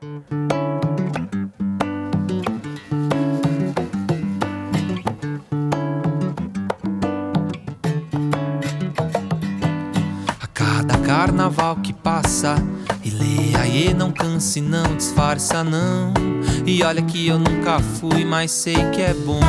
A cada carnaval que passa, e lê aí, não canse, não disfarça não. E olha que eu nunca fui, mas sei que é bom.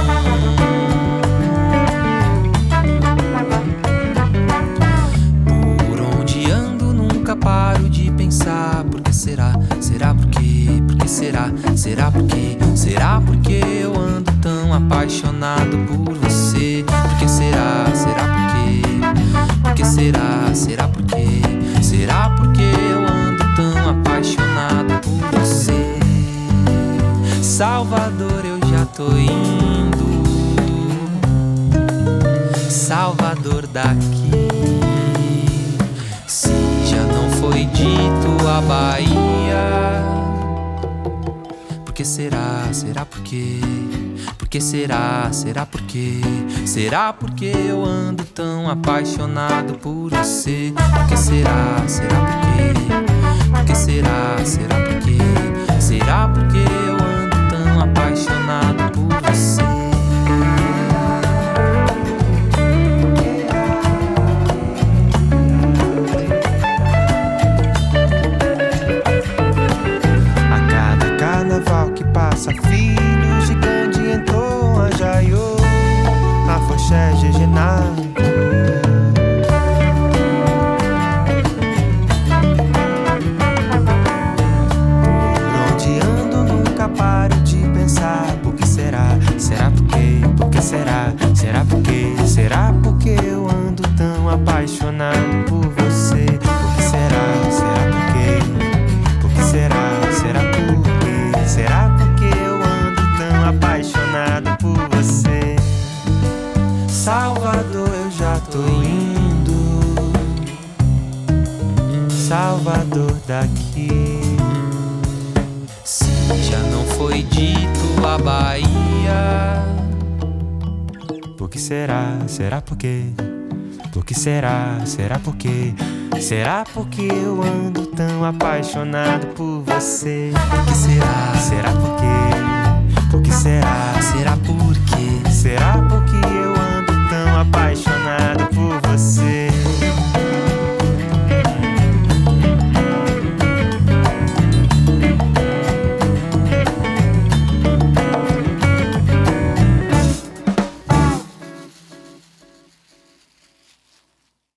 Por onde ando nunca paro de pensar. Por que será? Será por quê? Por que será? Será por quê? Será porque eu ando tão apaixonado por você? Por que será? Será por quê? Por que será? Será por quê? Será porque eu ando tão apaixonado por você? Salvador, eu já tô indo. Salvador daqui. Se já não foi dito a Bahia, por que será? Será por quê? Por que será? Será por quê? Será porque eu ando tão apaixonado por você? Por que será? Será por quê? Por que será? Será por quê? Será porque eu ando tão apaixonado por você? A cada carnaval que passa, filho gigante entrou a Jaiô, a Foché Gegenago. Paro de pensar, por que será? Será por quê? Por que será? Será por quê? Será porque eu ando tão apaixonado por você? Por que será? Será por quê? Por que será? Será por quê? Será porque eu ando tão apaixonado por você? Salvador, eu já tô indo. Salvador daqui. Já não foi dito a Bahia. Por que será? Será por quê? Por que será? Será por quê? Será porque eu ando tão apaixonado por você? Por que será? Será por quê? Por que será? Será por quê? Será porque eu ando tão apaixonado por você?